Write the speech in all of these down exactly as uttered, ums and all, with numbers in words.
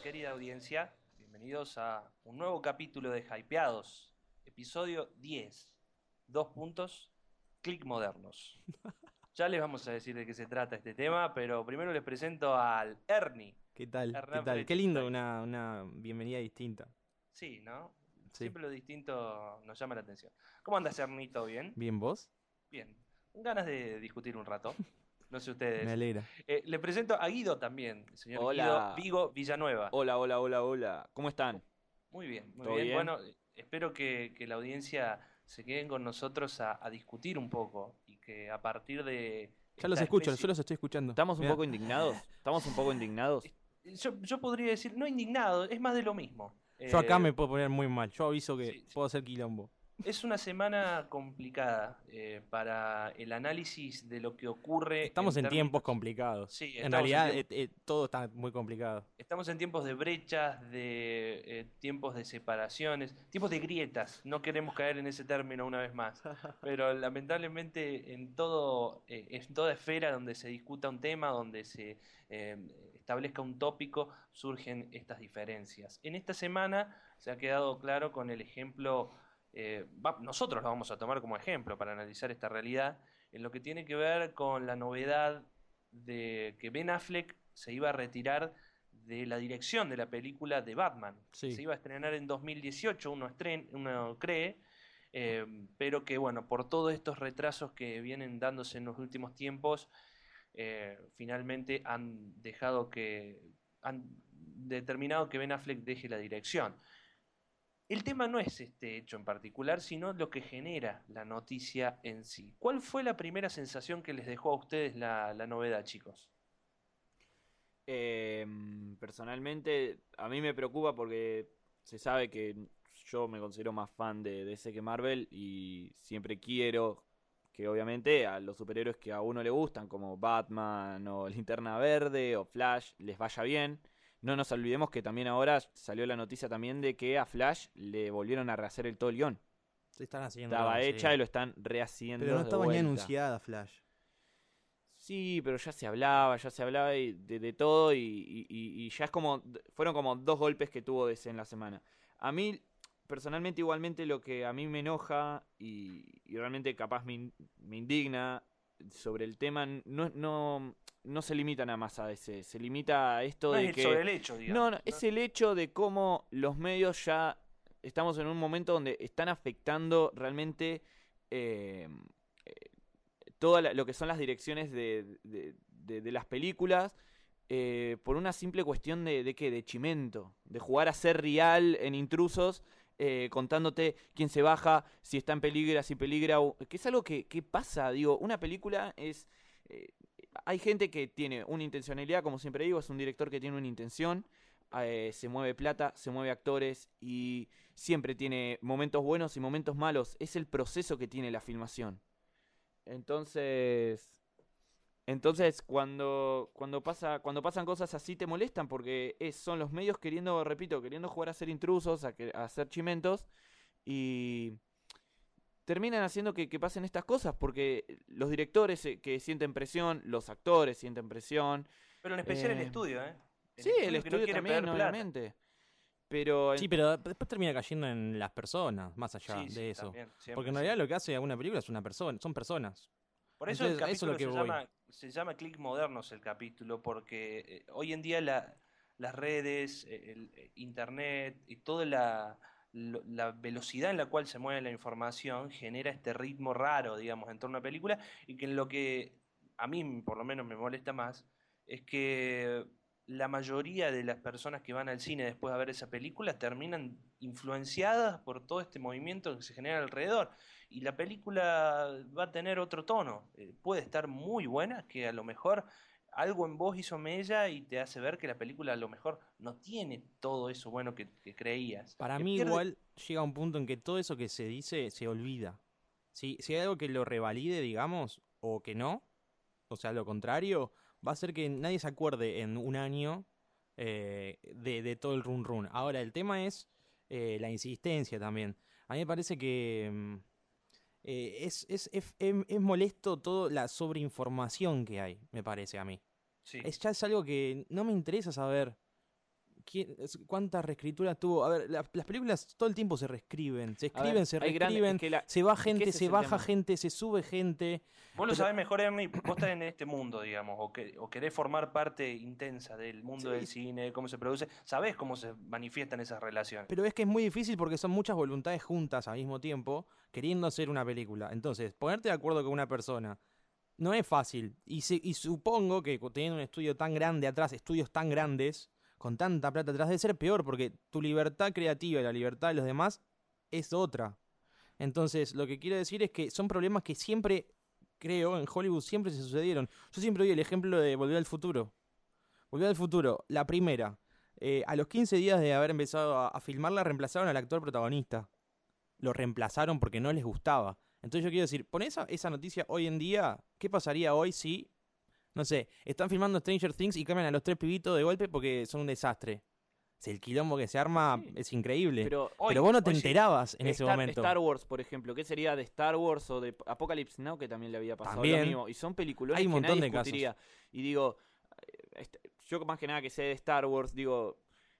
querida audiencia, bienvenidos a un nuevo capítulo de Hypeados, episodio diez, dos puntos, click modernos. Ya les vamos a decir de qué se trata este tema, pero primero les presento al Ernie. ¿Qué tal? ¿Qué Hernán tal? Frechi Qué está lindo, ahí. una, una bienvenida distinta. Sí, ¿no? Sí. Siempre lo distinto nos llama la atención. ¿Cómo andas, Ernito? ¿Bien? ¿Bien vos? Bien. Ganas de discutir un rato. No sé Me ustedes. alegra. Eh, le presento a Guido también, el señor Guido Hola, Vigo Villanueva. hola, hola, hola, hola. ¿Cómo están? Muy bien, muy ¿Todo bien. bien? Bueno, eh, espero que, que la audiencia se queden con nosotros a, a discutir un poco y que a partir de Ya los esta escucho, yo especie... los estoy escuchando. ¿Estamos un Mirá. poco indignados? ¿Estamos un poco indignados? Yo, yo podría decir, no indignado, es más de lo mismo. Yo acá Eh, me puedo poner muy mal. Yo aviso que sí, sí. puedo hacer quilombo. Es una semana complicada eh, para el análisis de lo que ocurre Estamos en tiempos términos... complicados. Sí, En estamos en realidad, tiempos... eh, eh, todo está muy complicado. Estamos en tiempos de brechas, de eh, tiempos de separaciones, tiempos de grietas. No queremos caer en ese término una vez más. Pero lamentablemente en todo, eh, en toda esfera donde se discuta un tema, donde se eh, establezca un tópico, surgen estas diferencias. En esta semana se ha quedado claro con el ejemplo, eh, va- nosotros lo vamos a tomar como ejemplo para analizar esta realidad, en lo que tiene que ver con la novedad de que Ben Affleck se iba a retirar de la dirección de la película de Batman, que se Sí. iba a estrenar en dos mil dieciocho, uno, estren, uno cree, eh, pero que bueno, por todos estos retrasos que vienen dándose en los últimos tiempos, eh, finalmente han dejado que, han determinado que Ben Affleck deje la dirección. El tema no es este hecho en particular, sino lo que genera la noticia en sí. ¿Cuál fue la primera sensación que les dejó a ustedes la, la novedad, chicos? Eh, Personalmente, a mí me preocupa porque se sabe que yo me considero más fan de D C que Marvel y siempre quiero que obviamente a los superhéroes que a uno le gustan, como Batman o Linterna Verde o Flash, les vaya bien. No nos olvidemos que también ahora salió la noticia también de que a Flash le volvieron a rehacer el todo el guión. Se están haciendo, Estaba hecha y sí. lo están Pero no rehaciendo de estaba ni vuelta. anunciada Flash. Sí, pero ya se hablaba, ya se hablaba y- de, de todo y, y- y- y ya es como, fueron como dos golpes que tuvo D C en la semana. A mí, personalmente, igualmente lo que a mí me enoja y, y realmente capaz me, in- me indigna sobre el tema, no, no, no se limita nada más a D C, se limita a esto No es de el sobre que, el hecho, no, digamos, no, ¿no? es el hecho de cómo los medios ya estamos en un momento donde están afectando realmente... eh, todo lo que son las direcciones de, de, de, de las películas eh, por una simple cuestión de, de qué, de chimento, de jugar a ser real en intrusos, eh, contándote quién se baja, si está en peligro, si peligra, o- que es algo que, que pasa, digo, una película es... eh, hay gente que tiene una intencionalidad, como siempre digo, es un director que tiene una intención, eh, se mueve plata, se mueve actores y siempre tiene momentos buenos y momentos malos, es el proceso que tiene la filmación. Entonces, entonces cuando cuando pasa cuando pasan cosas así te molestan porque es, son los medios queriendo, repito, queriendo jugar a ser intrusos, a, que, a hacer chimentos y terminan haciendo que, que pasen estas cosas porque los directores eh, que sienten presión, los actores sienten presión, Pero en especial el eh, estudio, ¿eh? El sí, el estudio que no estudio quiere también, perder plata. obviamente, pero Sí, en- pero después termina cayendo en las personas, más allá Sí, de sí, eso. también, Porque siempre, en realidad siempre. lo que hace alguna película es una persona, son personas. Por eso el Entonces, a eso es lo capítulo que se voy. llama, se llama Click Modernos el capítulo, porque eh, hoy en día la- las redes, eh, el, eh, internet y toda la, lo- la velocidad en la cual se mueve la información genera este ritmo raro, digamos, en torno a una película, y que lo que a mí por lo menos me molesta más es que la mayoría de las personas que van al cine después de ver esa película terminan influenciadas por todo este movimiento que se genera alrededor. Y la película va a tener otro tono. Eh, puede estar muy buena, que a lo mejor algo en vos hizo mella y te hace ver que la película a lo mejor no tiene todo eso bueno que, que creías. Para Eh, mí pierde... igual llega un punto en que todo eso que se dice se olvida. Si, si hay algo que lo revalide, digamos, o que no, o sea, lo contrario, va a ser que nadie se acuerde en un año eh, de, de todo el run run. Ahora, el tema es eh, la insistencia también. A mí me parece que mm, eh, es, es, es, es- es molesto toda la sobreinformación que hay, me parece a mí. Sí. Es, ya es algo que no me interesa saber ¿quién- es- ¿cuántas reescrituras tuvo? A ver, la- las películas todo el tiempo se reescriben, se A ver, escriben, se hay gran- reescriben, es que la- se va es que gente, ese es se el baja tema. gente, se sube gente. Vos lo Pero- sabés mejor, Ernie, vos estás en este mundo, digamos, o, que, o querés formar parte intensa del mundo Sí, del cine, cómo se produce, sabés cómo se manifiestan esas relaciones. Pero es que es muy difícil porque son muchas voluntades juntas al mismo tiempo queriendo hacer una película. Entonces, ponerte de acuerdo con una persona no es fácil. Y, se- y supongo que teniendo un estudio tan grande atrás, estudios tan grandes, con tanta plata atrás, debe ser peor porque tu libertad creativa y la libertad de los demás es otra. Entonces, lo que quiero decir es que son problemas que siempre, creo, en Hollywood siempre se sucedieron. Yo siempre doy el ejemplo de Volver al Futuro. Volver al Futuro, la primera. Eh, a los quince días de haber empezado a, a filmarla, reemplazaron al actor protagonista. Lo reemplazaron porque no les gustaba. Entonces yo quiero decir, pon esa, esa noticia hoy en día, ¿qué pasaría hoy si, no sé, están filmando Stranger Things y cambian a los tres pibitos de golpe porque son un desastre? Si el quilombo que se arma Sí. es increíble. Pero, Pero Hoy, vos no te hoy sí. enterabas en ese Star, momento. Star Wars, por ejemplo, ¿qué sería de Star Wars o de Apocalypse Now, que también le había pasado También. lo mismo? Y son películas Hay que un montón nadie de casos. discutiría. Y digo, eh, est- yo más que nada que sé de Star Wars, digo,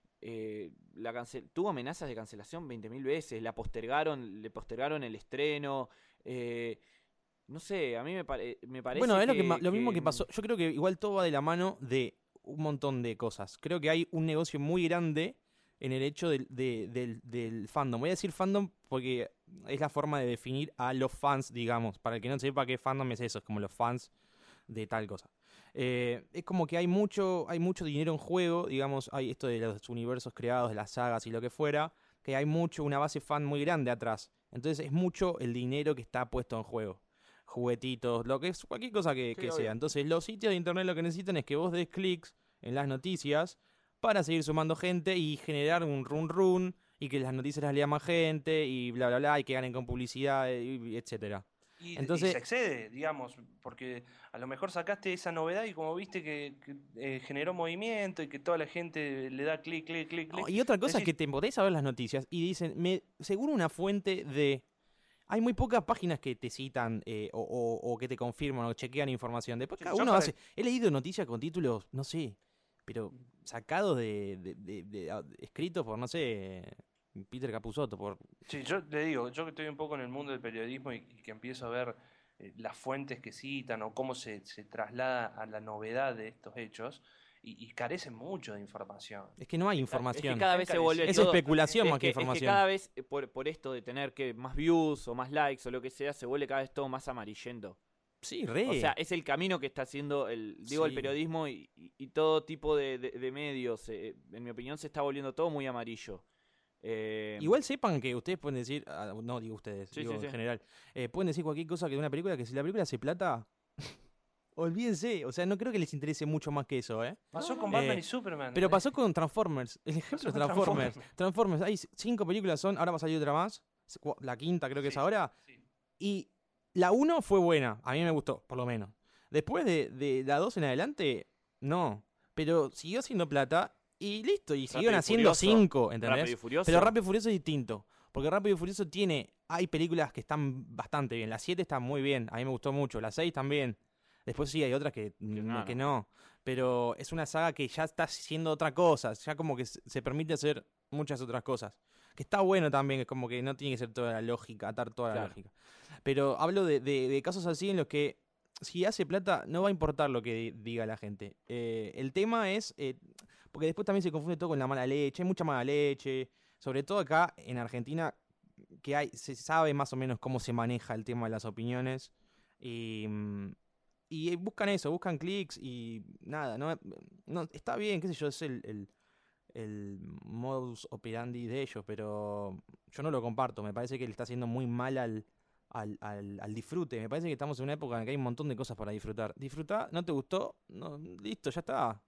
eh, la cancel tuvo amenazas de cancelación veinte mil veces, la postergaron, le postergaron el estreno, eh, no sé, a mí me, pare- me parece Bueno, es lo, que, que ma- lo mismo que- que pasó. Yo creo que igual todo va de la mano de un montón de cosas. Creo que hay un negocio muy grande en el hecho del, de- del, del fandom. Voy a decir fandom porque es la forma de definir a los fans, digamos. Para el que no sepa qué fandom es eso, es como los fans de tal cosa. Eh, es como que hay mucho, hay mucho dinero en juego, digamos, hay esto de los universos creados, de las sagas y lo que fuera, que hay mucho, una base fan muy grande atrás. Entonces es mucho el dinero que está puesto en juego. Juguetitos, lo que es, cualquier cosa que, Sí, que obvio. sea. Entonces los sitios de internet lo que necesitan es que vos des clics en las noticias para seguir sumando gente y generar un run run y que las noticias las lea más gente y bla bla bla y que ganen con publicidad, y, y etcétera. Y, y Entonces- se excede, digamos, porque a lo mejor sacaste esa novedad y como viste que, que, eh, generó movimiento y que toda la gente le da clic, clic, clic, No, clic. y otra cosa es decís- que te podés a ver las noticias y dicen, me, según una fuente de... Hay muy pocas páginas que te citan eh, o, o- o que te confirman o chequean información. Después Sí, cada yo uno para- hace... He leído noticias con títulos, no sé, pero sacados de, de- de- de- a- escritos por, no sé, Peter Capusotto, por... Sí, yo le digo, yo que estoy un poco en el mundo del periodismo y, y que empiezo a ver eh, las fuentes que citan o cómo se, se traslada a la novedad de estos hechos, y, y carecen mucho de información. Es que no hay Es información. que cada vez se vuelve Es todo- especulación es más que que, es que información. cada vez, eh, por, por esto de tener que más views o más likes o lo que sea, se vuelve cada vez todo más amarillento. Sí, re. O sea, es el camino que está haciendo el, digo, el Sí. periodismo y, y- y todo tipo de, de- de medios. eh, en mi opinión, se está volviendo todo muy amarillo. Eh, Igual sepan que ustedes pueden decir, ah, no digo ustedes, Sí, digo sí, en sí. general, eh, pueden decir cualquier cosa que de una película, que si la película hace plata, olvídense, o sea, no creo que les interese mucho más que eso, ¿eh? Pasó con Eh, Batman y Superman. Pero eh, pasó con Transformers, el ejemplo Pasó de con Transformers. Transformers. Transformers, hay c- cinco películas, son, ahora va a salir otra más, s- cua- la quinta creo que es Sí, ahora, sí. y la uno fue buena, a mí me gustó, por lo menos. Después de, de la dos en adelante, no, pero siguió haciendo plata y listo, y siguieron y haciendo Furioso. cinco, ¿entendés? Rápido y Furioso. Pero Rápido y Furioso es distinto. Porque Rápido y Furioso tiene. Hay películas que están bastante bien. La siete está muy bien. A mí me gustó mucho. La seis también. Después sí hay otras que, no, que no. no. Pero es una saga que ya está haciendo otra cosa. Ya como que se se permite hacer muchas otras cosas. Que está bueno también. Es como que no tiene que ser toda la lógica, atar toda la Claro. lógica. Pero hablo de, de- de casos así en los que si hace plata no va a importar lo que di- diga la gente. Eh, el tema es... eh, porque después también se confunde todo con la mala leche. Hay mucha mala leche. Sobre todo acá en Argentina, que hay, se sabe más o menos cómo se maneja el tema de las opiniones. Y, mm, y buscan eso, buscan clics y nada, no, no está bien, qué sé yo, es el, el, el modus operandi de ellos, pero yo no lo comparto. Me parece que le está haciendo muy mal al, al, al, al disfrute. Me parece que estamos en una época en la que hay un montón de cosas para disfrutar. Disfrutar, ¿no te gustó? No, listo, ya está.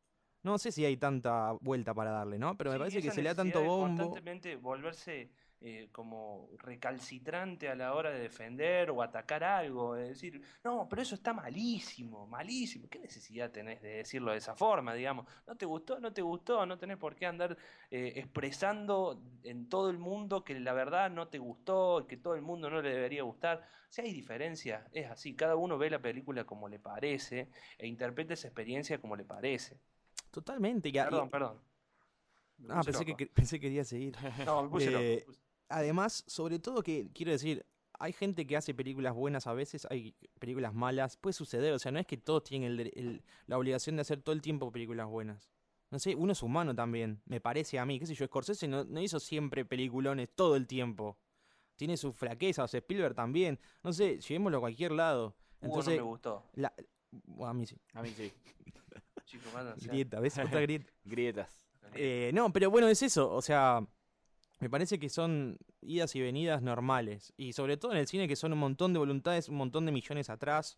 No sé si hay tanta vuelta para darle, ¿no? Pero me Sí, parece que esa se le da necesidad tanto de bombo. constantemente volverse eh, como recalcitrante a la hora de defender o atacar algo, de decir, no, pero eso está malísimo, malísimo. ¿Qué necesidad tenés de decirlo de esa forma, digamos? ¿No te gustó? ¿No te gustó? No tenés por qué andar eh, expresando en todo el mundo que la verdad no te gustó, que todo el mundo no le debería gustar. Si hay diferencias, es así. Cada uno ve la película como le parece e interpreta esa experiencia como le parece. Totalmente. Y, a- y- Perdón, perdón. Me Ah, puse pensé que, loco. que- pensé que quería seguir. No, me puse loco. Eh, me puse- Además, sobre todo que, quiero decir, hay gente que hace películas buenas a veces, hay películas malas, puede suceder, o sea, no es que todos tienen el dere- el- la obligación de hacer todo el tiempo películas buenas. No sé, uno es humano también, me parece a mí, qué sé yo, Scorsese no, no hizo siempre peliculones todo el tiempo. Tiene sus flaquezas, Spielberg también, no sé, llevémoslo a cualquier lado. Hugo no me Entonces, gustó. la, bueno, a mí sí, A mí sí. Chicos, mándense. grieta, ¿ves? Otra grieta. Grietas. Eh, no, pero bueno, es eso, o sea, me parece que son idas y venidas normales. Y sobre todo en el cine que son un montón de voluntades, un montón de millones atrás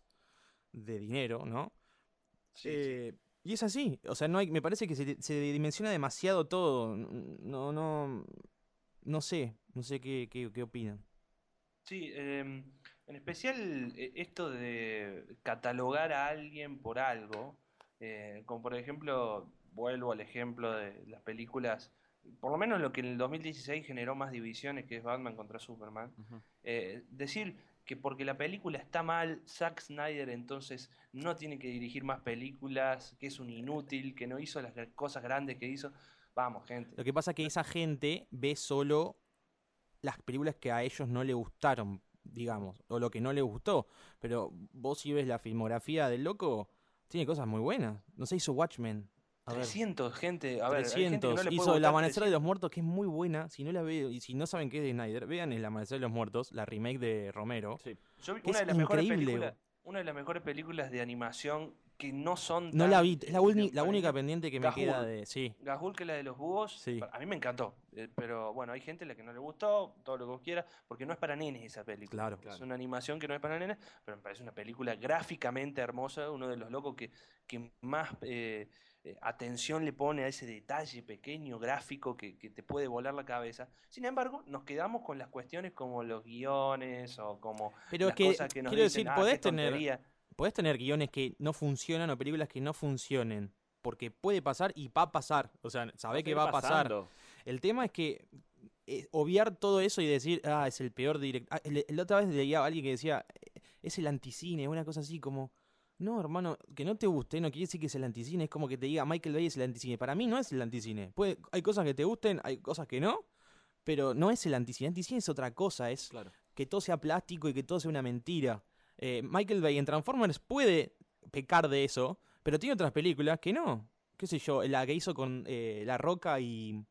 de dinero, ¿no? Sí, sí. Eh, y es así, o sea, no hay, me parece que se, se dimensiona demasiado todo. No, no, no sé, no sé qué, qué, qué opinan. Sí, em, en especial eh, esto de catalogar a alguien por algo, eh, como por ejemplo, vuelvo al ejemplo de las películas, por lo menos lo que en el dos mil dieciséis generó más divisiones, que es Batman contra Superman, Ujú. eh, decir que porque la película está mal, Zack Snyder entonces no tiene que dirigir más películas, que es un inútil, que no hizo las gra- cosas grandes que hizo. Vamos, gente. Lo que pasa es que esa gente ve solo las películas que a ellos no le gustaron, digamos, o lo que no le gustó. Pero vos si ves la filmografía del loco, tiene cosas muy buenas. No sé, hizo Watchmen. A ver, trescientos, gente, a ver, hay gente que no trescientos. le puede Hizo El gustar Amanecer de los trescientos. Muertos, que es muy buena. Si no la veo, y si no saben qué es de Snyder, vean El Amanecer de los Muertos, la remake de Romero, Sí. Yo vi que una es de las mejores increíble. películas, una de las mejores películas de animación que no son No la tan vi, es la, eh, de- uni- la para única niños. pendiente que me queda Gahul. de. Sí, Gahul, que es la de los búhos, sí, a mí me encantó, eh, pero bueno, hay gente a la que no le gustó, todo lo que vos quieras, porque no es para nenes esa película. claro. Es Claro. una animación que no es para nenes, pero me parece una película gráficamente hermosa, uno de los locos que, que más eh, eh, atención le pone a ese detalle pequeño, gráfico, que, que te puede volar la cabeza. Sin embargo, nos quedamos con las cuestiones como los guiones o como Pero es las que, cosas que nos quiero dicen, decir, ah, qué podés tener, tontería. podés tener guiones que no funcionan o películas que no funcionen. Porque puede pasar y va a pasar. O sea, Va a sabés que seguir va a pasar. pasando. El tema es que eh, obviar todo eso y decir, ah, es el peor director. La otra vez leía a alguien que decía, "Eh, es el anticine, una cosa así como. No, hermano, que no te guste no quiere decir que es el anticine. Es como que te diga Michael Bay es el anticine. Para mí no es el anticine. Puede, hay cosas que te gusten, hay cosas que no, pero no es el anticine. El anticine es otra cosa, es Claro. que todo sea plástico y que todo sea una mentira. Eh, Michael Bay en Transformers puede pecar de eso, pero tiene otras películas que no. ¿Qué sé yo? La que hizo con eh, La Roca y,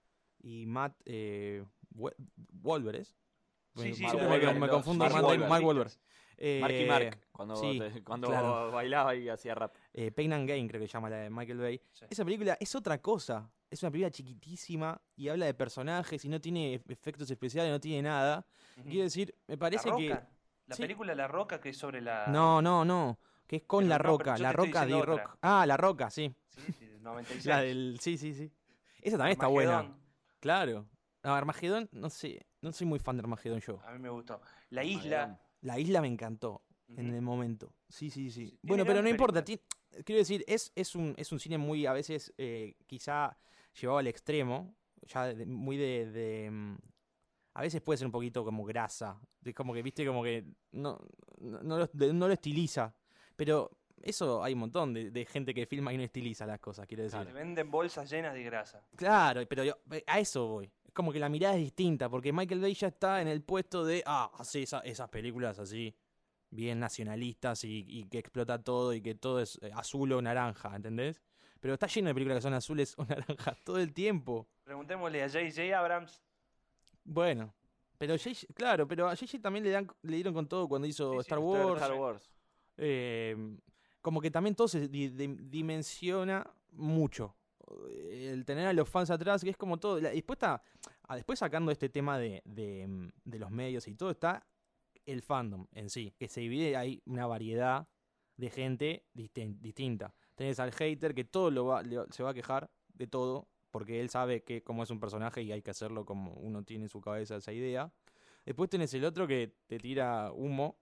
y Matt eh, Wa- Wahlberg, ¿es? Sí, Me- sí, siempre la me, de Wahlberg, me los confundo. Mark Matt Damon- Wahlberg. Mark Wahlberg. Marky Eh, Mark, cuando, sí, te- cuando claro. bailaba y hacía rap. Eh, Pain and Gain, creo que se llama la de Michael Bay. Sí. Esa película es otra cosa. Es una película chiquitísima y habla de personajes y no tiene e- efectos especiales, no tiene nada. Ujú. Quiero decir, me La parece que. Roca, la Sí. película La Roca que es sobre la... No, no, no. Que es con Pero La no, pero Roca. yo La te estoy Roca diciendo de otra. Rock. Ah, La Roca, sí. Sí, sí, del noventa y seis. La del. Sí, sí, sí. Esa también está buena. Armagedón, Claro. No, Armagedón, no sé. No soy muy fan de Armagedón yo. a mí me gustó. La Armagedón. Isla. La isla me encantó Ujú. en el momento. Sí, sí, sí. Sí, Bueno, tiene pero no grandes importa. películas. ti- Quiero decir, es, es, un, es un cine muy, a veces, eh, quizá llevado al extremo. Ya de- muy de, de, mm, a veces puede ser un poquito como grasa. Es como que, viste, como que no, no, no lo, de- no lo estiliza. Pero eso hay un montón de, de gente que filma y no estiliza las cosas, quiero decir. Te venden bolsas llenas de grasa. Claro, pero yo, a eso voy. Es como que la mirada es distinta, porque Michael Bay ya está en el puesto de, ah, hace esa- esas películas así, bien nacionalistas y, y que explota todo y que todo es eh, azul o naranja, ¿entendés? Pero está lleno de películas que son azules o naranjas todo el tiempo. Preguntémosle a J J. Abrams. Bueno, pero J J, claro, pero a J J también le, dan, le dieron con todo cuando hizo Sí, sí, Star Star Wars. Star Wars. eh, como que también todo se di- di- dimensiona mucho. El tener a los fans atrás, que es como todo. la- Después está, ah, después sacando este tema de, de, mm, de los medios y todo, está el fandom en sí, que se divide, hay una variedad de gente distin- distinta. Tenés al hater que todo lo va, le- se va a quejar de todo, porque él sabe que cómo es un personaje y hay que hacerlo como uno tiene en su cabeza esa idea. Después tenés el otro que te tira humo.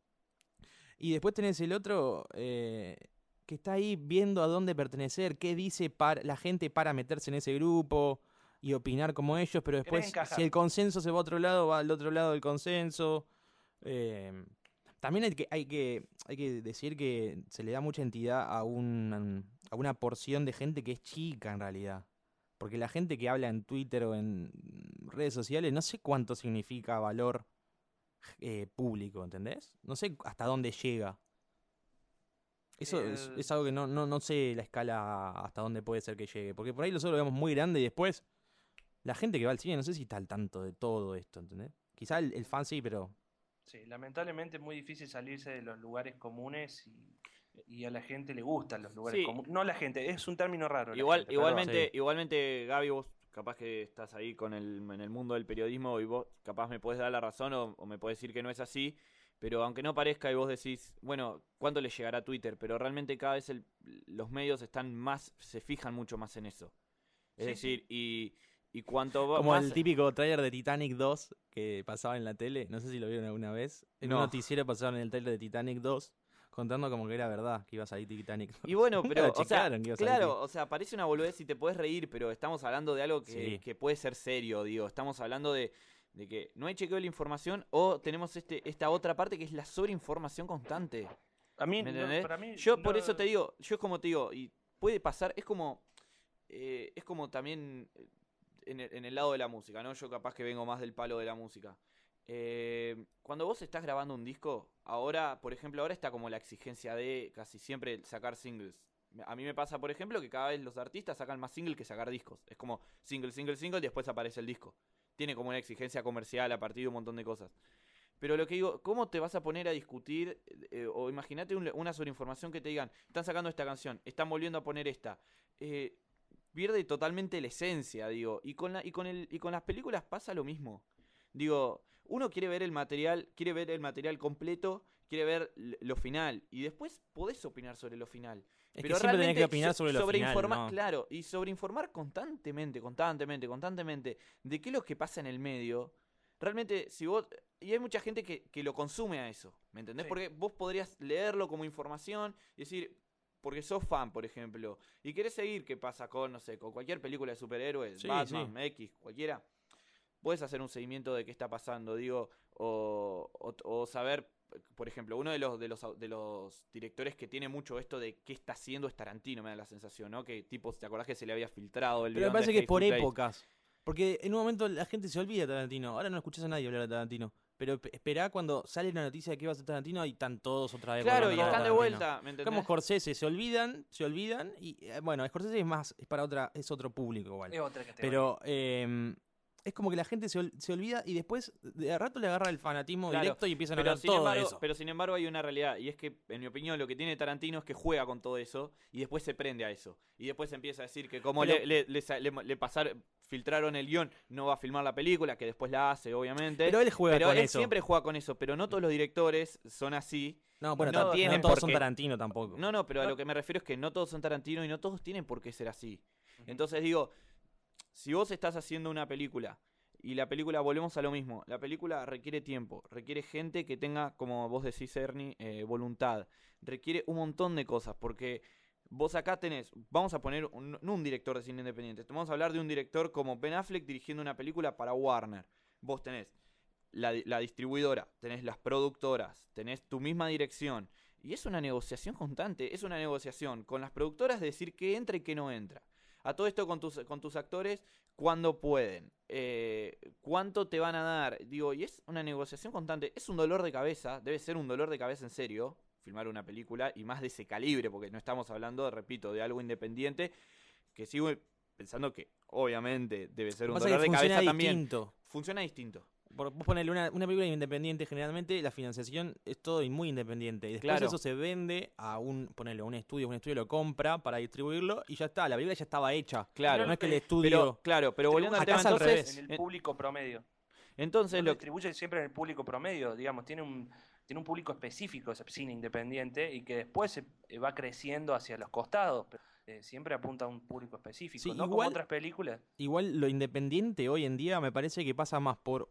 Y después tenés el otro eh, que está ahí viendo a dónde pertenecer, qué dice para, la gente para meterse en ese grupo y opinar como ellos, pero después encajar. si el consenso se va a otro lado, va al otro lado del consenso. Eh, también hay que, hay, que, hay que decir que se le da mucha entidad a, un, a una porción de gente que es chica en realidad. Porque la gente que habla en Twitter o en redes sociales, no sé cuánto significa valor eh, público, ¿entendés? No sé hasta dónde llega. Eso es, Eh, es algo que no, no, no sé la escala hasta dónde puede ser que llegue. Porque por ahí nosotros lo vemos muy grande y después la gente que va al cine no sé si está al tanto de todo esto, ¿entendés? Quizá el, el fan sí, pero... sí, lamentablemente es muy difícil salirse de los lugares comunes y, y a la gente le gustan los lugares Sí, comunes. No a la gente, es un término raro. La igual, gente, perdón. igualmente, Sí. igualmente, Gaby, vos capaz que estás ahí con el, en el mundo del periodismo y vos capaz me podés dar la razón o, o me podés decir que no es así, pero aunque no parezca y vos decís, bueno, ¿cuándo le llegará a Twitter? Pero realmente cada vez el- los medios están más, se fijan mucho más en eso. Es Sí, decir, y, y cuanto va- Como más... el típico tráiler de Titanic dos que pasaba en la tele, no sé si lo vieron alguna vez. En un No. noticiero pasaron el tráiler de Titanic dos contando como que era verdad que iba a salir Titanic dos. Y bueno, Nunca pero, lo o sea, chequearon que iba a salir claro, o sea, parece una boludez y te puedes reír, pero estamos hablando de algo que, Sí. que puede ser serio, digo. Estamos hablando de, de que no hay chequeo de la información o tenemos este esta otra parte que es la sobreinformación constante. A mí, ¿Me no, entendés? para mí, Yo por no- eso te digo, yo es como te digo, y puede pasar, es como, eh, es como también eh, en el, en el lado de la música, ¿no? Yo capaz que vengo más del palo de la música. Eh, cuando vos estás grabando un disco, ahora, por ejemplo, ahora está como la exigencia de casi siempre sacar singles. A mí me pasa, por ejemplo, que cada vez los artistas sacan más singles que sacar discos. Es como single, single, single y después aparece el disco. Tiene como una exigencia comercial a partir de un montón de cosas. Pero lo que digo, ¿cómo te vas a poner a discutir? Eh, o imagínate un- una sobreinformación que te digan, están sacando esta canción, están volviendo a poner esta. Eh, pierde totalmente la esencia, digo. Y con, la, y, con el, y con las películas pasa lo mismo. Digo, uno quiere ver el material, quiere ver el material completo, quiere ver l- lo final. Y después podés opinar sobre lo final. Es Pero que siempre tenés realmente que opinar so- sobre lo final, sobreinforma- ¿no? Claro, y sobreinformar constantemente, constantemente, constantemente de qué es lo que pasa en el medio. Realmente, si vos... Y hay mucha gente que, que lo consume a eso, ¿me entendés? Sí. Porque vos podrías leerlo como información y decir, porque sos fan, por ejemplo, y querés seguir qué pasa con, no sé, con cualquier película de superhéroes, Sí, Batman, sí. X, cualquiera, puedes hacer un seguimiento de qué está pasando, digo, o, o, o saber, por ejemplo, uno de los, de los au- de los directores que tiene mucho esto de qué está haciendo es Tarantino, me da la sensación, ¿no? Que tipo, ¿te acordás que se le había filtrado el Pero me guión parece de que es por Hateful Eight? épocas. Porque en un momento la gente se olvida de Tarantino. Ahora no escuchás a nadie hablar de Tarantino. Pero pe- esperá cuando sale una noticia de que va a ser Tarantino y están todos otra vez Claro, y hablando están de Tarantino. vuelta, ¿me entendés? Como Scorsese, se olvidan, se olvidan. Y eh, bueno, Scorsese es más, es para otra, es otro público igual. es otra categoría. Pero eh, es como que la gente se, ol- se olvida y después de a rato le agarra el fanatismo Claro, directo y empiezan a Pero hablar sin, todo embargo, de eso. pero sin embargo hay una realidad, y es que, en mi opinión, lo que tiene Tarantino es que juega con todo eso, y después se prende a eso. Y después empieza a decir que como Pero- le, le, le sa- le- le pasar- filtraron el guión, no va a filmar la película, que después la hace, obviamente. Pero él juega Pero con él eso. siempre juega con eso, pero no todos los directores son así. No, bueno, no ta- tienen no todos por son qué. Tarantino tampoco. No, no, pero a No. lo que me refiero es que no todos son Tarantino y no todos tienen por qué ser así. Ujú. Entonces digo, si vos estás haciendo una película y la película, volvemos a lo mismo, la película requiere tiempo, requiere gente que tenga, como vos decís, Ernie, eh, voluntad, requiere un montón de cosas, porque vos acá tenés, vamos a poner, un, no un director de cine independiente, vamos a hablar de un director como Ben Affleck dirigiendo una película para Warner. Vos tenés la, la distribuidora, tenés las productoras, tenés tu misma dirección, y es una negociación constante, es una negociación con las productoras de decir qué entra y qué no entra. A todo esto con tus, con tus actores, cuándo pueden, eh, cuánto te van a dar. Digo, y es una negociación constante. Es un dolor de cabeza, debe ser un dolor de cabeza en serio, filmar una película, y más de ese calibre, porque no estamos hablando, repito, de algo independiente, que sigo pensando que obviamente debe ser un Pasa que dolor de funciona cabeza también. distinto. Funciona distinto. Por, vos ponele una, una película independiente, generalmente la financiación es todo y muy independiente. Y después Claro. eso se vende a un, ponele, a un estudio, un estudio lo compra para distribuirlo y ya está, la película ya estaba hecha. Claro. No es que el Pero- estudio... Pero, claro, pero volviendo al Acá tema, es al entonces, revés. En el en- público promedio. entonces No lo, distribuye siempre en el público promedio, digamos, tiene un, tiene un público específico ese cine independiente y que después se, eh, va creciendo hacia los costados, pero eh, siempre apunta a un público específico, Sí, no como igual- otras películas. Igual lo independiente hoy en día me parece que pasa más por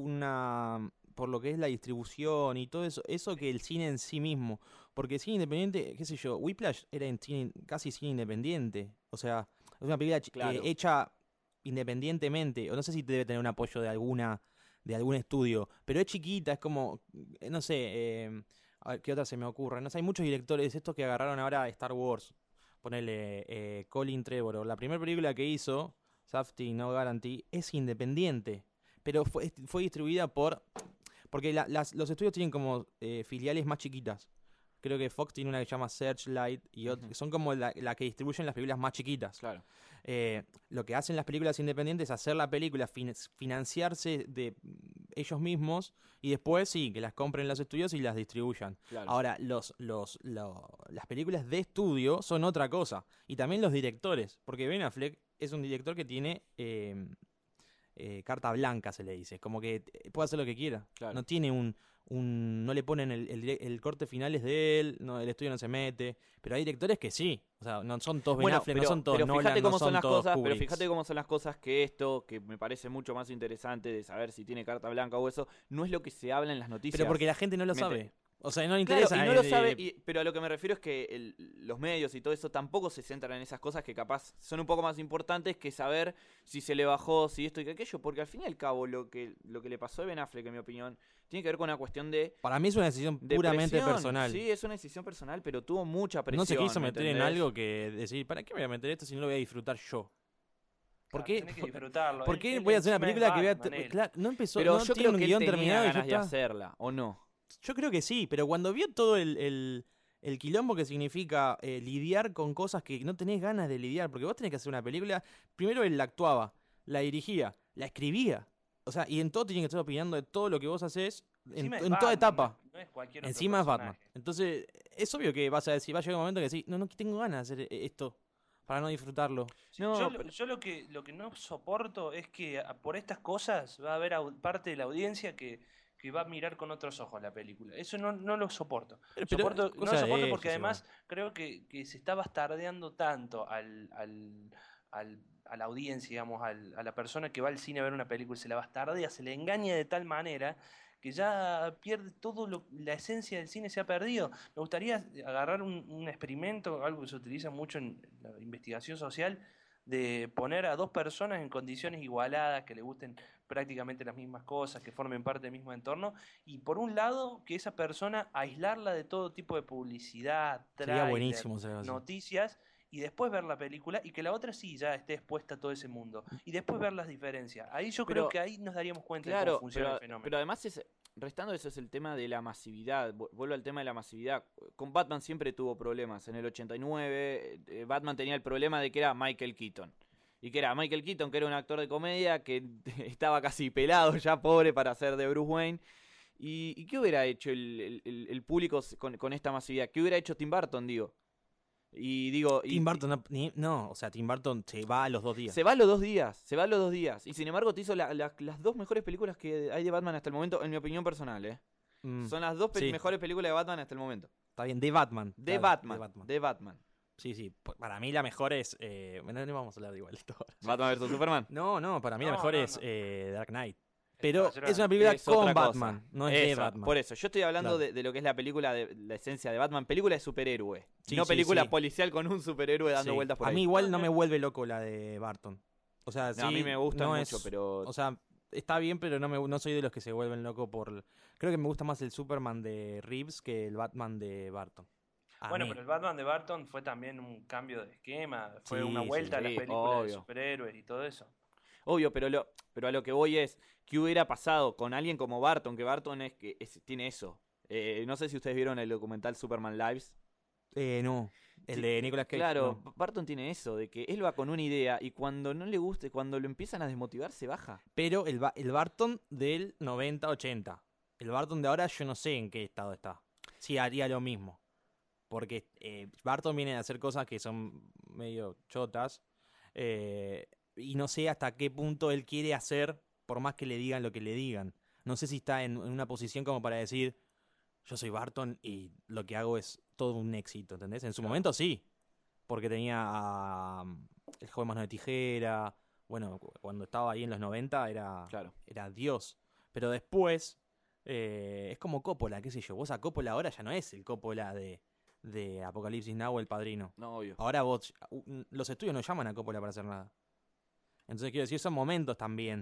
una por lo que es la distribución y todo eso, eso que el cine en sí mismo. Porque el cine independiente, qué sé yo, Whiplash era en cine- casi cine independiente. O sea, es una película ch- eh, Claro. hecha independientemente. O no sé si debe tener un apoyo de alguna de algún estudio, pero es chiquita, es como, eh, no sé, eh, a ver, ¿qué otra se me ocurre? No sé, hay muchos directores estos que agarraron ahora Star Wars. Ponele eh, Colin Trevorrow. La primera película que hizo Safety No Guarantee, es independiente. Pero fue, fue distribuida por... Porque la, las, los estudios tienen como eh, filiales más chiquitas. Creo que Fox tiene una que se llama Searchlight y otro, uh-huh. son como la, la que distribuyen las películas más chiquitas. Claro. Eh, lo que hacen las películas independientes es hacer la película, fin, financiarse de ellos mismos y después sí, que las compren los estudios y las distribuyan. Claro. Ahora, los, los, los, las películas de estudio son otra cosa. Y también los directores, porque Ben Affleck es un director que tiene... Eh, Eh, carta blanca se le dice, como que puede hacer lo que quiera, claro. no tiene un, un no le ponen el, el, el corte final es de él, no, el estudio no se mete, pero hay directores que sí, o sea, no son todos Ben bueno, Affleck, pero, no son todos pero Nolan, fíjate cómo no son, son las todos cosas, Kubrick. Pero fíjate cómo son las cosas que esto, que me parece mucho más interesante de saber si tiene carta blanca o eso, no es lo que se habla en las noticias. Pero porque la gente no lo me sabe. Te... O sea, no le interesa. Claro, y no lo eh, sabe, y, pero a lo que me refiero es que el, los medios y todo eso tampoco se centran en esas cosas que capaz son un poco más importantes que saber si se le bajó, si esto y que aquello, porque al fin y al cabo lo que, lo que le pasó a Ben Affleck, en mi opinión, tiene que ver con una cuestión de... Para mí es una decisión puramente presión. personal. Sí, es una decisión personal, pero tuvo mucha presión. No se quiso meter ¿entendés? en algo que decir, ¿para qué me voy a meter esto si no lo voy a disfrutar yo? ¿Por qué, claro, que disfrutarlo. ¿por qué él, voy él a hacer una película que voy a... Batman, Claro, no empezó, pero no yo tiene creo un que guión él tenía terminado ganas y ya de está. hacerla, ¿o no? Yo creo que sí, pero cuando vio todo el, el, el quilombo que significa eh, lidiar con cosas que no tenés ganas de lidiar, porque vos tenés que hacer una película, primero él la actuaba, la dirigía, la escribía, o sea, y en todo tiene que estar opinando de todo lo que vos haces, en, en Batman, toda etapa. No, no es cualquier Encima es personaje. Batman. Entonces, es obvio que vas a decir, va a llegar un momento que decís, no, no tengo ganas de hacer esto, para no disfrutarlo. Sí, no, yo pero... yo lo, que, lo que no soporto es que por estas cosas va a haber parte de la audiencia que... que va a mirar con otros ojos la película. Eso no, no lo soporto. Pero, soporto pero, no lo soporto eso, porque además igual. creo que, que se está bastardeando tanto al, al, al, a la audiencia, digamos, al, a la persona que va al cine a ver una película, se la bastardea, se le engaña de tal manera que ya pierde todo lo, la esencia del cine se ha perdido. Me gustaría agarrar un, un experimento, algo que se utiliza mucho en la investigación social, de poner a dos personas en condiciones igualadas, que le gusten prácticamente las mismas cosas, que formen parte del mismo entorno, y por un lado, que esa persona aislarla de todo tipo de publicidad, Sería trailer, buenísimo, noticias, y después ver la película, y que la otra sí ya esté expuesta a todo ese mundo, y después ver las diferencias. Ahí yo pero, creo que ahí nos daríamos cuenta claro, de cómo funciona pero, el fenómeno. Pero además, es, restando eso es el tema de la masividad. Vuelvo al tema de la masividad. Con Batman siempre tuvo problemas. En el ochenta y nueve, eh, Batman tenía el problema de que era Michael Keaton. Y que era Michael Keaton, que era un actor de comedia que estaba casi pelado ya, pobre, para hacer de Bruce Wayne. ¿Y, y qué hubiera hecho el, el, el público con, con esta masividad? ¿Qué hubiera hecho Tim Burton, digo? Y digo... Tim y, Burton, no, ni, no, o sea, Tim Burton se va a los dos días. Se va a los dos días, se va a los dos días. Y sin embargo te hizo la, la, las dos mejores películas que hay de Batman hasta el momento, en mi opinión personal, ¿eh? Mm, Son las dos pe- sí. mejores películas de Batman hasta el momento. Está bien, de Batman. De, claro, Batman, de Batman. de Batman. Sí, sí. Para mí la mejor es... Eh, bueno, no vamos a hablar de igual esto. ¿Batman versus Superman? No, no, para mí no, la mejor no, es no. Eh, Dark Knight. Pero es una película es con otra cosa. Batman, no es eso, de Batman. Por eso, yo estoy hablando Claro. de, de lo que es la película, de la esencia de Batman. Película de superhéroe. Sí, no sí, película sí. policial con un superhéroe dando Sí. vueltas por A ahí. mí igual no me vuelve loco la de Barton. O sea, No, sí, a mí me gusta no mucho, es- pero... O sea, está bien, pero no, me, no soy de los que se vuelven locos por... Creo que me gusta más el Superman de Reeves que el Batman de Barton. A Bueno, mí. pero el Batman de Barton fue también un cambio de esquema, fue Sí, una sí, vuelta a sí, las películas de obvio. superhéroes y todo eso. Obvio, pero, lo, pero a lo que voy es, ¿qué hubiera pasado con alguien como Barton? Que Barton es que es- tiene eso. Eh, no sé si ustedes vieron el documental Superman Lives. Eh, no. El Sí, de Nicolas Cage. Claro, no. Barton tiene eso, de que él va con una idea y cuando no le guste, cuando lo empiezan a desmotivar, se baja. Pero el, Ba- el Barton del noventa ochenta. El Barton de ahora yo no sé en qué estado está. Sí, haría lo mismo. Porque eh, Barton viene a hacer cosas que son medio chotas. Eh, y no sé hasta qué punto él quiere hacer, por más que le digan lo que le digan. No sé si está en, en una posición como para decir, yo soy Barton y lo que hago es todo un éxito, ¿entendés? En su Claro. momento sí. Porque tenía a, um, el joven mano de tijera. Bueno, cu- cuando estaba ahí en los noventa era, Claro. era Dios. Pero después eh, es como Coppola, qué sé yo. Vos a Coppola ahora ya no es el Coppola de, de Apocalipsis Now o El Padrino. No, obvio. Ahora vos, u- los estudios no llaman a Coppola para hacer nada. Entonces quiero decir, son momentos también.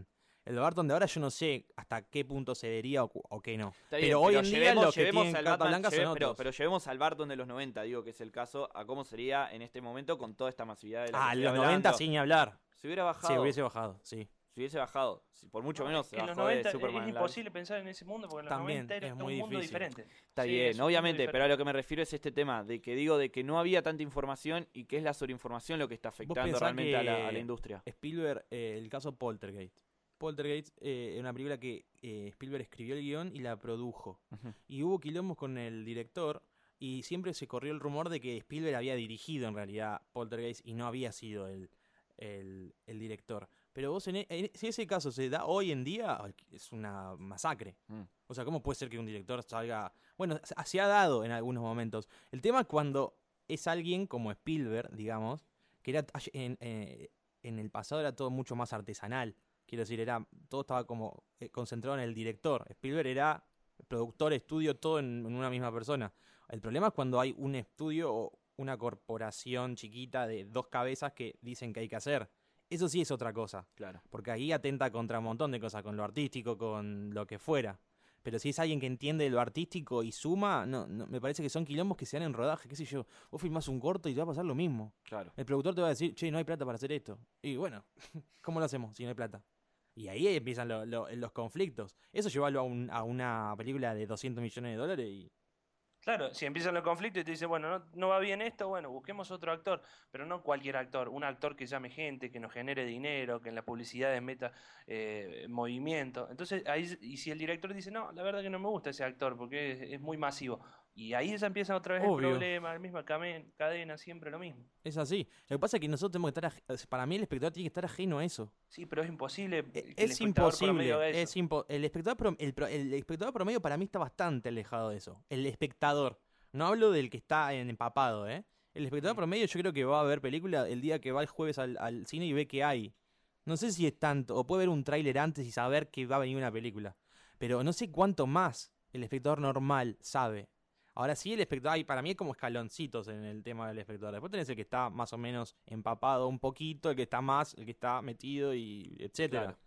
El Barton de ahora yo no sé hasta qué punto cedería o, o qué no. Está bien, pero hoy pero en día llevemos- los que llevemos tienen al carta Batman- blanca lleve- son pero, otros. pero llevemos al Barton de los noventa, digo que es el caso, a cómo sería en este momento con toda esta masividad de la Ah, que estoy los noventa hablando. sin ni hablar. Si hubiera bajado, Sí, hubiese bajado, sí. si hubiese bajado, si por mucho No, menos es se que en los bajó de noventa Superman es Live. imposible pensar en ese mundo porque en los También, noventa era es un muy mundo difícil. diferente. Está Sí, bien, es un mundo obviamente, pero a diferente. lo que me refiero es este tema de que digo de que no había tanta información y que es la sobreinformación lo que está afectando pensás realmente a la, que a la industria. Spielberg, eh, el caso Poltergeist. Poltergeist eh, es una película que eh, Spielberg escribió el guión y la produjo. Ujú. Y hubo quilombos con el director y siempre se corrió el rumor de que Spielberg había dirigido en realidad Poltergeist y no había sido el, el, el director. Pero vos, en, e- en- si ese caso se da hoy en día, es una masacre. Mm. O sea, ¿cómo puede ser que un director salga...? Bueno, se se ha dado en algunos momentos. El tema es cuando es alguien como Spielberg, digamos, que era en, eh, en el pasado era todo mucho más artesanal. Quiero decir, era todo estaba como eh, concentrado en el director. Spielberg era productor, estudio, todo en, en una misma persona. El problema es cuando hay un estudio o una corporación chiquita de dos cabezas que dicen que hay que hacer. Eso sí es otra cosa. Claro. Porque ahí atenta contra un montón de cosas, con lo artístico, con lo que fuera. Pero si es alguien que entiende lo artístico y suma, no, no me parece que son quilombos que se dan en rodaje, qué sé yo. Vos filmás un corto y te va a pasar lo mismo. Claro. El productor te va a decir, che, no hay plata para hacer esto. Y bueno, ¿cómo lo hacemos si no hay plata? Y ahí empiezan lo- lo- los conflictos. Eso llevarlo a, un- a una película de doscientos millones de dólares y... Claro, si empiezan los conflictos y te dicen, bueno, no, no va bien esto, bueno, busquemos otro actor, pero no cualquier actor, un actor que llame gente, que nos genere dinero, que en las publicidades meta eh, movimiento. Entonces, ahí, y si el director dice, no, la verdad que no me gusta ese actor porque es, es muy masivo. Y ahí ya empieza otra vez Obvio. el problema, la misma came- cadena, siempre lo mismo. Es así. Lo que pasa es que nosotros tenemos que estar... aj- Para mí el espectador tiene que estar ajeno a eso. Sí, pero es imposible que Eh, el Es espectador imposible. promedio haga eso. Es impo- el, espectador prom- el, pro- el espectador promedio para mí está bastante alejado de eso. El espectador. No hablo del que está en- empapado, ¿eh? El espectador Mm. promedio yo creo que va a ver película el día que va el jueves al, al cine y ve que hay. No sé si es tanto. O puede ver un tráiler antes y saber que va a venir una película. Pero no sé cuánto más el espectador normal sabe. Ahora sí, el espectador, ay, para mí hay como escaloncitos en el tema del espectador. Después tenés el que está más o menos empapado un poquito, el que está más, el que está metido y etcétera. Claro.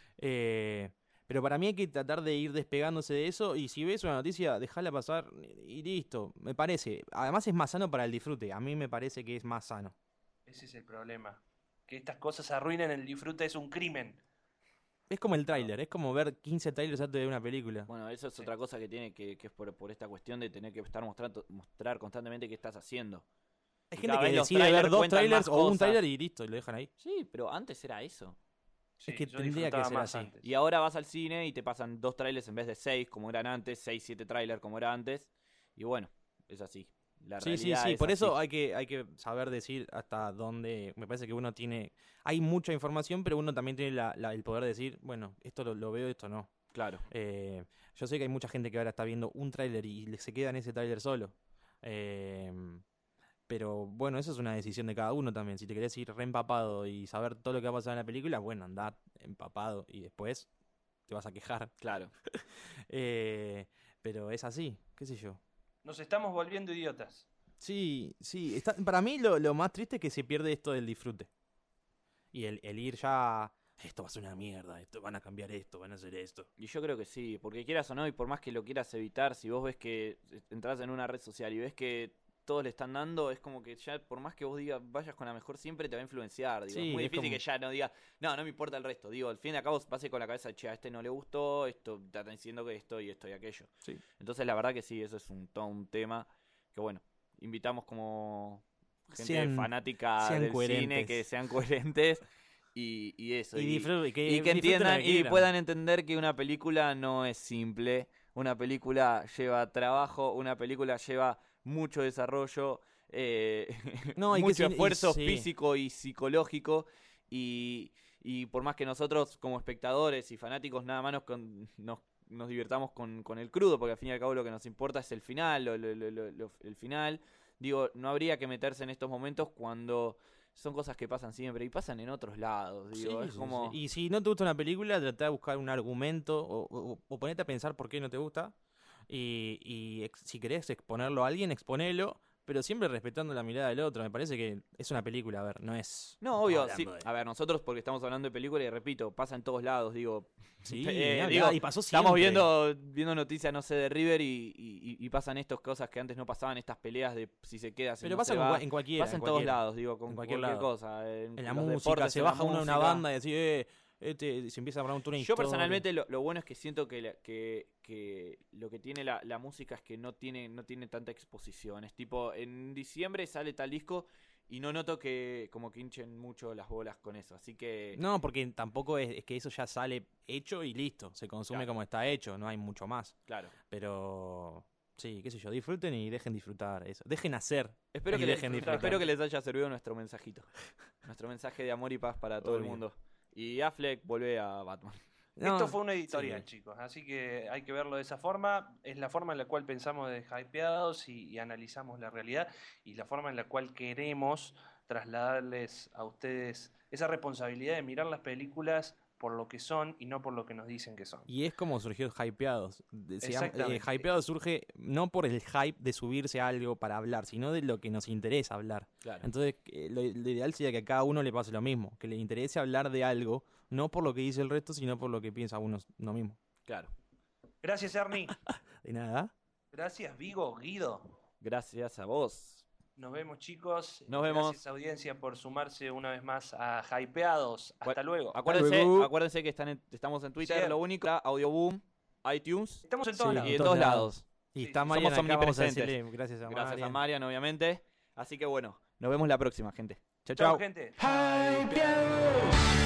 Eh, pero para mí hay que tratar de ir despegándose de eso y si ves una noticia, dejala pasar y listo. Me parece. Además es más sano para el disfrute. A mí me parece que es más sano. Ese es el problema. Que estas cosas arruinen el disfrute es un crimen. Es como el tráiler, es como ver quince trailers antes de una película. Bueno, eso es Sí. otra cosa que tiene que, que es por, por esta cuestión de tener que estar mostrando mostrar constantemente qué estás haciendo. Hay y gente cada que vez los decide trailers ver dos cuentan trailers más o un cosas. trailer y listo, y lo dejan ahí. Sí, pero antes era eso. Sí, Es que yo tendría que disfrutaba ser más así. antes. Y ahora vas al cine y te pasan dos trailers en vez de seis, como eran antes, seis, siete trailers como era antes. Y bueno, es así. La Sí, sí, realidad sí. es Por eso así. hay que, hay que saber decir hasta dónde. Me parece que uno tiene. Hay mucha información, pero uno también tiene la- la- el poder de decir, bueno, esto lo, lo veo, esto no. Claro. Eh, yo sé que hay mucha gente que ahora está viendo un tráiler y le- se queda en ese tráiler solo. Eh, pero bueno, eso es una decisión de cada uno también. Si te querés ir reempapado y saber todo lo que va a pasar en la película, bueno, andá empapado y después te vas a quejar. Claro. Eh, pero es así, qué sé yo. Nos estamos volviendo idiotas. Sí, sí. Está, para mí lo, lo más triste es que se pierde esto del disfrute. Y el, el ir ya... Esto va a ser una mierda, esto van a cambiar esto, van a hacer esto. Y yo creo que sí, porque quieras o no, y por más que lo quieras evitar, si vos ves que entras en una red social y ves que todos le están dando, es como que ya, por más que vos digas, vayas con la mejor, siempre te va a influenciar. Digo. Sí, es muy es difícil como- que ya no diga, no, no me importa el resto. Digo, al fin y al cabo pase con la cabeza, che, a este no le gustó, esto te está diciendo que esto y esto y aquello. Sí. Entonces, la verdad que sí, eso es un, todo un tema que, bueno, invitamos como gente Sean- fanática sean del cine coherentes. que sean coherentes y, y eso. Y, y- disfrute- que, y que disfruten lo entiendan que y quieran. puedan entender que una película no es simple. Una película lleva trabajo, una película lleva mucho desarrollo, eh, No, y que mucho sí- y esfuerzo sí. físico y psicológico. Y, y por más que nosotros, como espectadores y fanáticos, nada más nos, con- nos, nos divirtamos con, con el crudo, porque al fin y al cabo lo que nos importa es el final, lo- lo- lo- lo- lo- el final. Digo, no habría que meterse en estos momentos cuando son cosas que pasan siempre y pasan en otros lados. Digo, Sí, es sí, como. sí. Y si no te gusta una película, trata de buscar un argumento o, o- o ponete a pensar por qué no te gusta. Y, y ex- si querés exponerlo a alguien, exponelo, pero siempre respetando la mirada del otro. Me parece que es una película, a ver, no es... No, obvio, hablando sí. de- A ver, nosotros porque estamos hablando de película y repito, pasa en todos lados, digo. Sí, eh, no, digo, y pasó siempre. Estamos viendo, viendo noticias, no sé, de River y, y, y pasan estas cosas que antes no pasaban, estas peleas de si se queda, si Pero no pasa se con va. cua- en cualquiera. Pasa en en todos cualquiera. lados, digo, con En cualquier, cualquier lado. cosa. En, En la los música, deportes, se en la baja uno de una música. banda y decir, eh, este, se empieza a hablar una Yo historia. personalmente lo, lo bueno es que siento que, la- que, que lo que tiene la, la música es que no tiene, no tiene tanta exposición. Es tipo, en diciembre sale tal disco y no noto que como que hinchen mucho las bolas con eso. Así que... No, porque tampoco es, es que eso ya sale hecho y listo. Se consume Claro. como está hecho, no hay mucho más. Claro. Pero sí, qué sé yo, disfruten y dejen disfrutar eso. Dejen hacer. Espero Y que, les, dejen disfrutar. espero que les haya servido nuestro mensajito. Nuestro mensaje de amor y paz para todo el Obvio. mundo. Y Affleck vuelve a Batman. No, Esto fue una editorial, sí. chicos, así que hay que verlo de esa forma. Es la forma en la cual pensamos de Hypeados y, y analizamos la realidad y la forma en la cual queremos trasladarles a ustedes esa responsabilidad de mirar las películas por lo que son y no por lo que nos dicen que son. Y es como surgió Hypeados. De- se llama- eh, Exactamente. Hypeados surge no por el hype de subirse a algo para hablar, sino de lo que nos interesa hablar. Claro. Entonces, eh, lo, lo ideal sería que a cada uno le pase lo mismo, que le interese hablar de algo, no por lo que dice el resto, sino por lo que piensa uno, uno mismo. Claro. Gracias, Ernie. De nada. Gracias, Vigo, Guido. Gracias a vos. Nos vemos, chicos. Nos vemos. Gracias, audiencia, por sumarse una vez más a Hypeados. Hasta Cu- luego. Acuérdense, luego. acuérdense que están en- estamos en Twitter, Sí. lo único, Audioboom, iTunes Estamos en todos Sí, lados. y en todos todos lados. lados. Y Sí, está sí, Marian somos acá, vamos a omnipresentes. decirle gracias a Gracias Marian. a Marian, obviamente. Así que bueno, nos vemos la próxima, gente. Chao, Chao, chao. gente. Hypeados.